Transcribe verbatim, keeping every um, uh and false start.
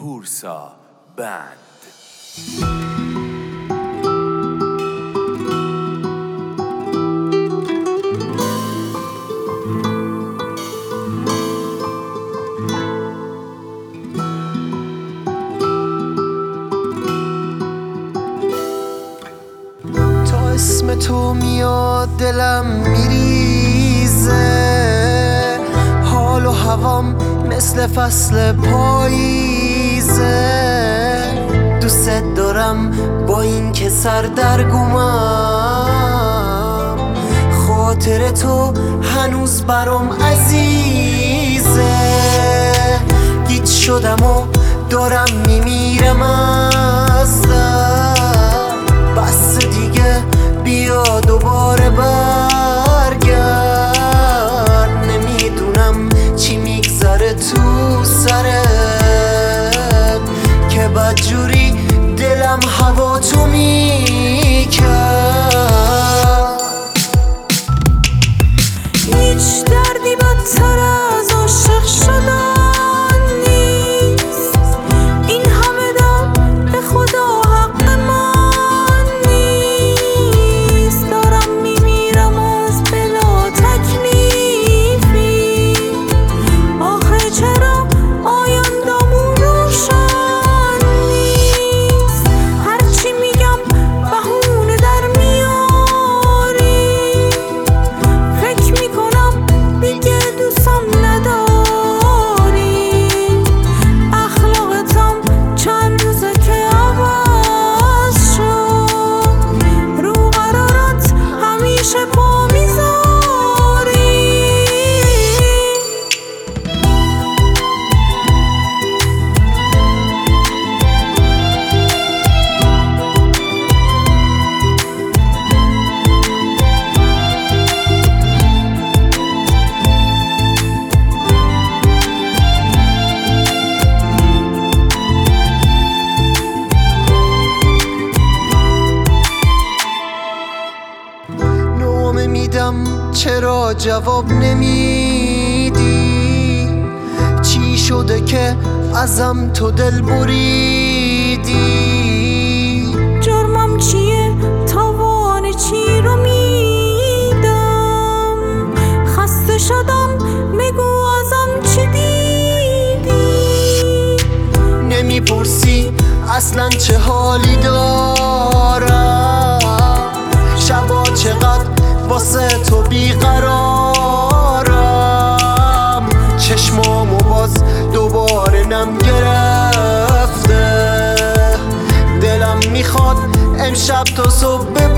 هورسا بند. تا اسم تو میاد دلم میریزه، حال و هوام مثل فصل پاییزه. دوست دارم با این که سردرگمم، خاطر تو هنوز برام عزیزه. گیج شدم و دارم میمیرم از درد، بس دیگه بیا دوباره برگرد. نمیدونم چی میگذره تو سرت که بدجوری دلم هوا تو میکرد. هیچ دردی بدتر از عاشق شدن نیست، این همه دم به خدا حق من نیست. دارم میمیرم از بلا تکلیفی، آخه چرا آیندمون روشن نیست؟ هرچی میگم بهونه در میاری، فکر میکنم دیگه دوستم نداری. اخلاقتم چند روزه که عوض شد، رو قرارت همیشه پا میذاری. نامه میدم چرا جواب نمیدی؟ چی شده که ازم تو دل بریدی؟ جرمم چیه تاوان چی رو میدم؟ خسته شدم بگو ازم چی دیدی؟ نمیپرسی اصلا چه حالی دارم، شبا چقدر واسه تو بیقرارم. چشمامو باز دوباره نم گرفته، دلم میخواد امشب تا صبح